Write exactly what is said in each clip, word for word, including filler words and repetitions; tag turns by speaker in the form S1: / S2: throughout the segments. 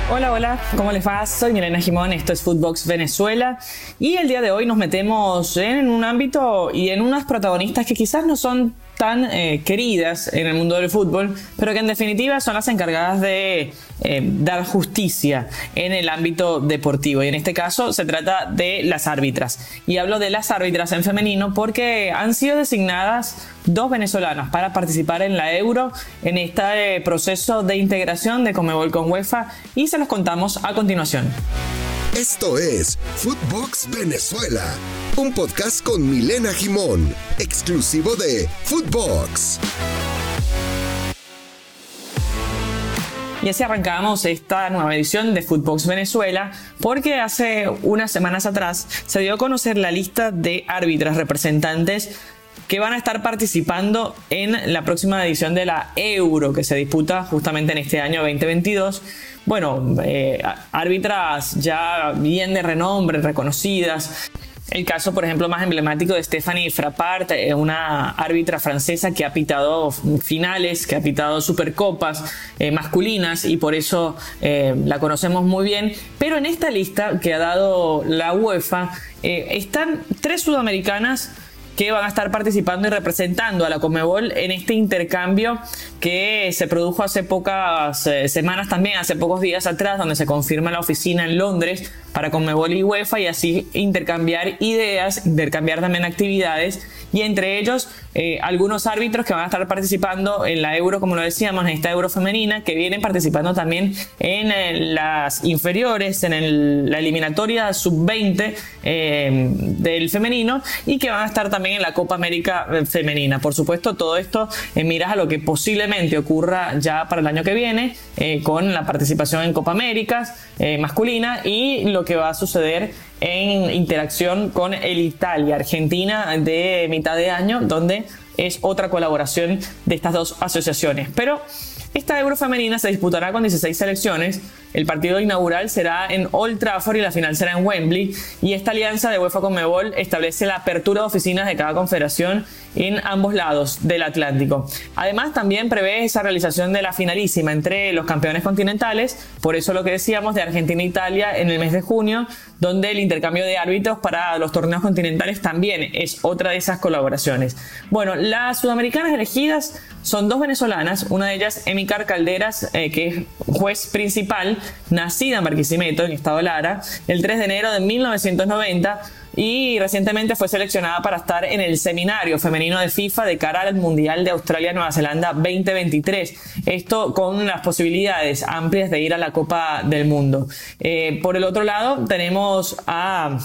S1: Hola, hola, ¿cómo les va? Soy Milena Gimón, esto es Footbox Venezuela y el día de hoy nos metemos en un ámbito y en unas protagonistas que quizás no son tan eh, queridas en el mundo del fútbol, pero que en definitiva son las encargadas de eh, dar justicia en el ámbito deportivo, y en este caso se trata de las árbitras, y hablo de las árbitras en femenino porque han sido designadas dos venezolanas para participar en la Euro, en este proceso de integración de Conmebol con UEFA, y se los contamos a continuación.
S2: Esto es Footbox Venezuela, un podcast con Milena Gimón, exclusivo de Footbox.
S1: Y así arrancamos esta nueva edición de Footbox Venezuela, porque hace unas semanas atrás se dio a conocer la lista de árbitras representantes que van a estar participando en la próxima edición de la Euro, que se disputa justamente en este año veinte veintidós. Bueno, eh, árbitras ya bien de renombre, reconocidas. El caso, por ejemplo, más emblemático de Stéphanie Frappart, una árbitra francesa que ha pitado finales, que ha pitado supercopas eh, masculinas, y por eso eh, la conocemos muy bien. Pero en esta lista que ha dado la UEFA eh, están tres sudamericanas que van a estar participando y representando a la Conmebol en este intercambio que se produjo hace pocas eh, semanas, también hace pocos días atrás, donde se confirma la oficina en Londres para Conmebol y UEFA, y así intercambiar ideas, intercambiar también actividades, y entre ellos eh, algunos árbitros que van a estar participando en la Euro, como lo decíamos, en esta Euro femenina, que vienen participando también en eh, las inferiores, en el, la eliminatoria sub veinte eh, del femenino, y que van a estar también en la Copa América femenina. Por supuesto, todo esto en miras a lo que posiblemente ocurra ya para el año que viene, eh, con la participación en Copa Américas eh, masculina, y lo que va a suceder en interacción con el Italia-Argentina de mitad de año, donde es otra colaboración de estas dos asociaciones. Pero esta Euro femenina se disputará con dieciséis selecciones. El partido inaugural será en Old Trafford y la final será en Wembley, y esta alianza de UEFA Conmebol establece la apertura de oficinas de cada confederación en ambos lados del Atlántico. Además, también prevé esa realización de la finalísima entre los campeones continentales, por eso lo que decíamos de Argentina e Italia en el mes de junio, donde el intercambio de árbitros para los torneos continentales también es otra de esas colaboraciones. Bueno, las sudamericanas elegidas son dos venezolanas, una de ellas Emicar Calderas, eh, que es juez principal, nacida en Barquisimeto, en Estado Lara, el tres de enero de mil novecientos noventa, y recientemente fue seleccionada para estar en el seminario femenino de FIFA de cara al Mundial de Australia-Nueva Zelanda veinte veintitrés. Esto con las posibilidades amplias de ir a la Copa del Mundo. Eh, por el otro lado, tenemos a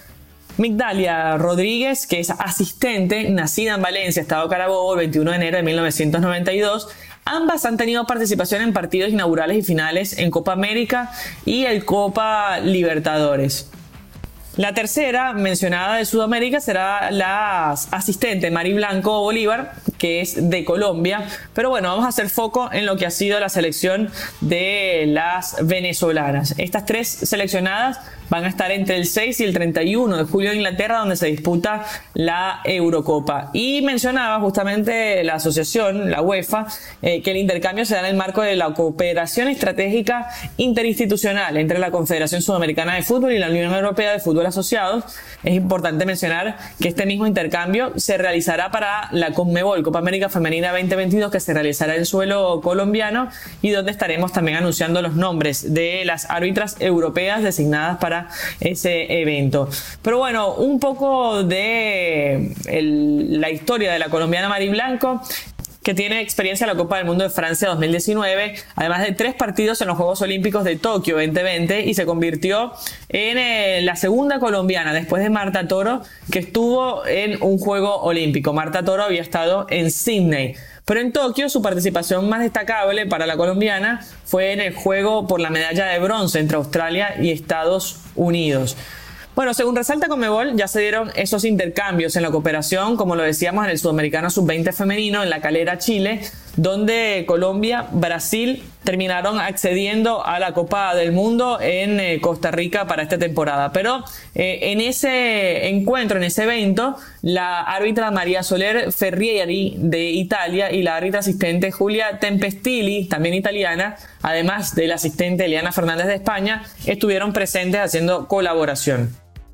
S1: Migdalia Rodríguez, que es asistente, nacida en Valencia, Estado Carabobo, el veintiuno de enero de mil novecientos noventa y dos. Ambas han tenido participación en partidos inaugurales y finales en Copa América y el Copa Libertadores. La tercera mencionada de Sudamérica será la asistente Mari Blanco Bolívar, que es de Colombia. Pero bueno, vamos a hacer foco en lo que ha sido la selección de las venezolanas. Estas tres seleccionadas van a estar entre el seis y el treinta y uno de julio en Inglaterra, donde se disputa la Eurocopa. Y mencionaba justamente la asociación, la UEFA, eh, que el intercambio se da en el marco de la cooperación estratégica interinstitucional entre la Confederación Sudamericana de Fútbol y la Unión Europea de Fútbol Asociados. Es importante mencionar que este mismo intercambio se realizará para la Conmebol Copa América Femenina veinte veintidós, que se realizará en suelo colombiano, y donde estaremos también anunciando los nombres de las árbitras europeas designadas para ese evento. Pero bueno, un poco de el, la historia de la colombiana Mari Blanco, que tiene experiencia en la Copa del Mundo de Francia dos mil diecinueve, además de tres partidos en los Juegos Olímpicos de Tokio veinte veinte, y se convirtió en eh, la segunda colombiana después de Marta Toro que estuvo en un Juego Olímpico. Marta Toro había estado en Sydney, pero en Tokio su participación más destacable para la colombiana fue en el juego por la medalla de bronce entre Australia y Estados Unidos. Bueno, según resalta Conmebol, ya se dieron esos intercambios en la cooperación, como lo decíamos, en el Sudamericano sub veinte femenino en La Calera, Chile, donde Colombia, Brasil terminaron accediendo a la Copa del Mundo en eh, Costa Rica para esta temporada. Pero eh, en ese encuentro, en ese evento, la árbitra María Soler Ferrieri de Italia y la árbitra asistente Julia Tempestilli, también italiana, además del asistente Eliana Fernández de España, estuvieron presentes haciendo colaboración.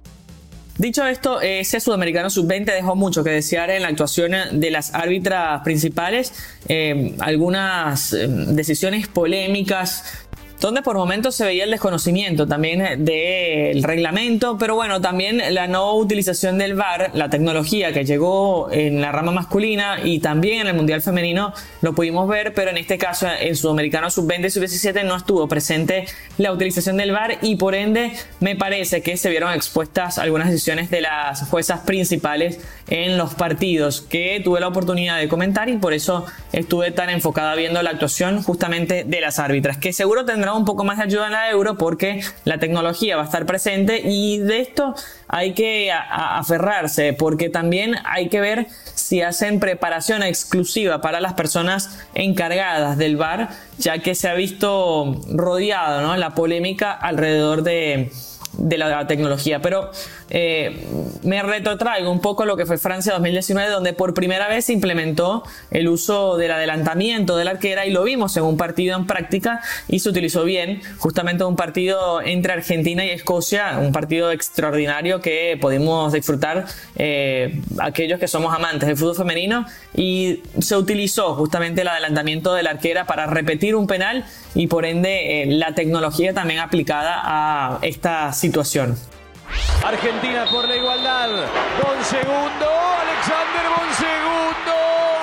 S1: Dicho esto, ese Sudamericano sub veinte dejó mucho que desear en la actuación de las árbitras principales, eh, algunas eh, decisiones polémicas, donde por momentos se veía el desconocimiento también del reglamento, pero bueno, también la no utilización del V A R, la tecnología que llegó en la rama masculina y también en el Mundial Femenino lo pudimos ver, pero en este caso en Sudamericano sub veinte y sub diecisiete no estuvo presente la utilización del V A R y por ende me parece que se vieron expuestas algunas decisiones de las juezas principales en los partidos que tuve la oportunidad de comentar y por eso estuve tan enfocada viendo la actuación justamente de las árbitras, que seguro tendrán un poco más de ayuda en la Euro porque la tecnología va a estar presente y de esto hay que a, a aferrarse porque también hay que ver si hacen preparación exclusiva para las personas encargadas del V A R, ya que se ha visto rodeado, ¿no?, la polémica alrededor de de la tecnología, pero eh, me retrotraigo un poco lo que fue Francia dos mil diecinueve, donde por primera vez se implementó el uso del adelantamiento de la arquera y lo vimos en un partido en práctica y se utilizó bien, justamente un partido entre Argentina y Escocia, un partido extraordinario que pudimos disfrutar eh, aquellos que somos amantes del fútbol femenino, y se utilizó justamente el adelantamiento de la arquera para repetir un penal y por ende eh, la tecnología también aplicada a esta situación.
S3: Argentina por la igualdad. Bonsegundo, Alexander Bonsegundo.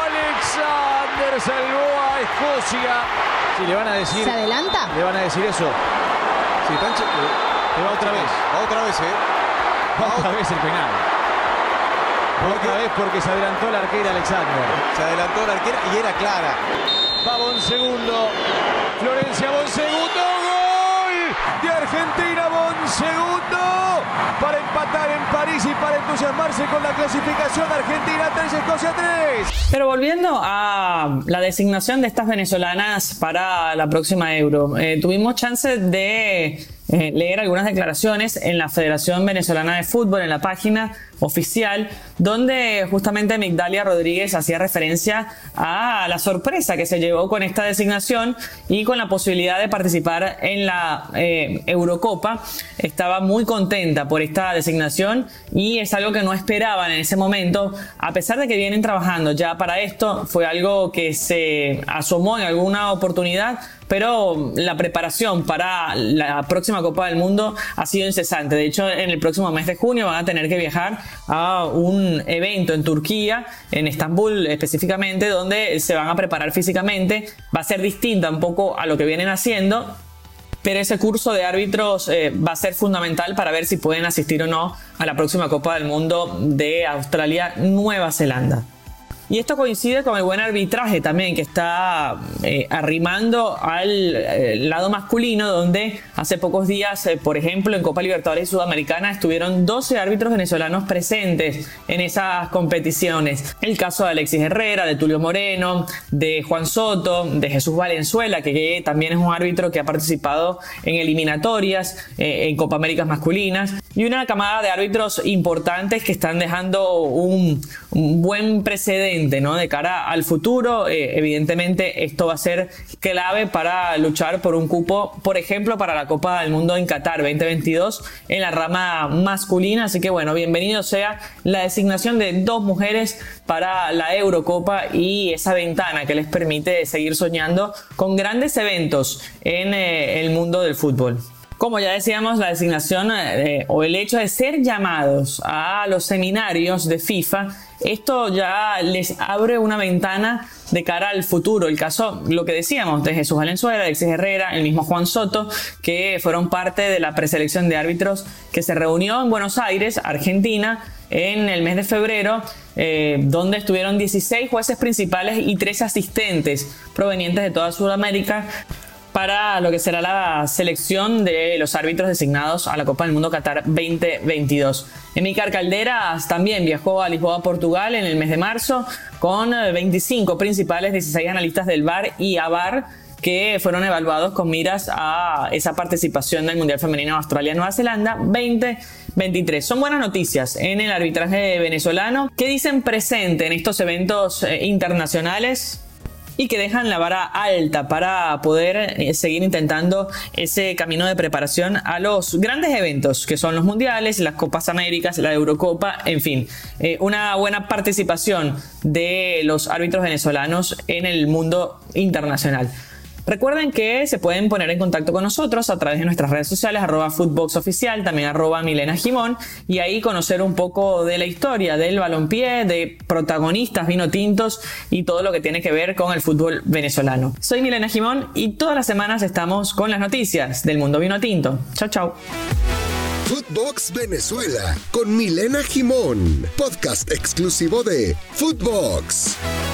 S3: Alexander salvó a Escocia. Si le van a decir.
S4: ¿Se adelanta?
S3: Le van a decir eso.
S5: Sí, Tanche,
S3: Le va otra vez.
S5: va otra vez, ¿eh?
S3: Va otra vez el penal. Otra vez porque se adelantó la arquera Alexander.
S5: Se adelantó la arquera y era clara.
S3: Va Bonsegundo. Florencia Bonsegundo. Gol de Argentina. Bonsegundo para empatar en París y para entusiasmarse con la clasificación. Argentina tres, Escocia tres.
S1: Pero volviendo a la designación de estas venezolanas para la próxima Euro, eh, tuvimos chance de eh, leer algunas declaraciones en la Federación Venezolana de Fútbol, en la página oficial, donde justamente Migdalia Rodríguez hacía referencia a la sorpresa que se llevó con esta designación y con la posibilidad de participar en la eh, Eurocopa. Estaba muy contenta por esta designación y es algo que no esperaban en ese momento, a pesar de que vienen trabajando ya para esto. Fue algo que se asomó en alguna oportunidad, pero la preparación para la próxima Copa del Mundo ha sido incesante. De hecho, en el próximo mes de junio van a tener que viajar a un evento en Turquía, en Estambul específicamente, donde se van a preparar físicamente. Va a ser distinta un poco a lo que vienen haciendo, pero ese curso de árbitros eh, va a ser fundamental para ver si pueden asistir o no a la próxima Copa del Mundo de Australia-Nueva Zelanda. Y esto coincide con el buen arbitraje también que está eh, arrimando al eh, lado masculino, donde hace pocos días, eh, por ejemplo, en Copa Libertadores y Sudamericana estuvieron doce árbitros venezolanos presentes en esas competiciones. El caso de Alexis Herrera, de Tulio Moreno, de Juan Soto, de Jesús Valenzuela, que también es un árbitro que ha participado en eliminatorias, eh, en Copa Américas masculinas, y una camada de árbitros importantes que están dejando un, un buen precedente, ¿no?, de cara al futuro. Eh, evidentemente esto va a ser clave para luchar por un cupo, por ejemplo, para la Copa del Mundo en Qatar veinte veintidós en la rama masculina. Así que bueno, bienvenido sea la designación de dos mujeres para la Eurocopa y esa ventana que les permite seguir soñando con grandes eventos en eh, el mundo del fútbol. Como ya decíamos, la designación eh, o el hecho de ser llamados a los seminarios de FIFA, esto ya les abre una ventana de cara al futuro. El caso, lo que decíamos, de Jesús Valenzuela, Alexis Herrera, el mismo Juan Soto, que fueron parte de la preselección de árbitros que se reunió en Buenos Aires, Argentina, en el mes de febrero, eh, donde estuvieron dieciséis jueces principales y tres asistentes provenientes de toda Sudamérica, para lo que será la selección de los árbitros designados a la Copa del Mundo Qatar veinte veintidós. Emícar Calderas también viajó a Lisboa, Portugal, en el mes de marzo, con veinticinco principales, dieciséis analistas del V A R y A V A R, que fueron evaluados con miras a esa participación del Mundial Femenino Australia-Nueva Zelanda veinte veintitrés. Son buenas noticias en el arbitraje venezolano que dicen presente en estos eventos eh, internacionales y que dejan la vara alta para poder eh, seguir intentando ese camino de preparación a los grandes eventos que son los mundiales, las Copas Américas, la Eurocopa, en fin, eh, una buena participación de los árbitros venezolanos en el mundo internacional. Recuerden que se pueden poner en contacto con nosotros a través de nuestras redes sociales, arroba footboxoficial, también arroba Milena Gimón, y ahí conocer un poco de la historia del balompié, de protagonistas vinotintos y todo lo que tiene que ver con el fútbol venezolano. Soy Milena Gimón y todas las semanas estamos con las noticias del mundo vinotinto. Chao, chao.
S2: Footbox Venezuela con Milena Gimón, podcast exclusivo de Footbox.